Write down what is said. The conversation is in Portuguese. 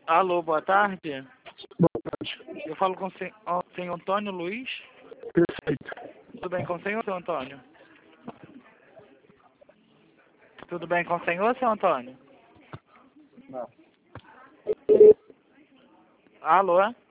Alô, boa tarde. Boa tarde. Eu falo com o senhor Antônio Luiz. Perfeito. Tudo bem com o senhor, senhor Antônio? Tudo bem com o senhor, senhor Antônio? Não. Alô?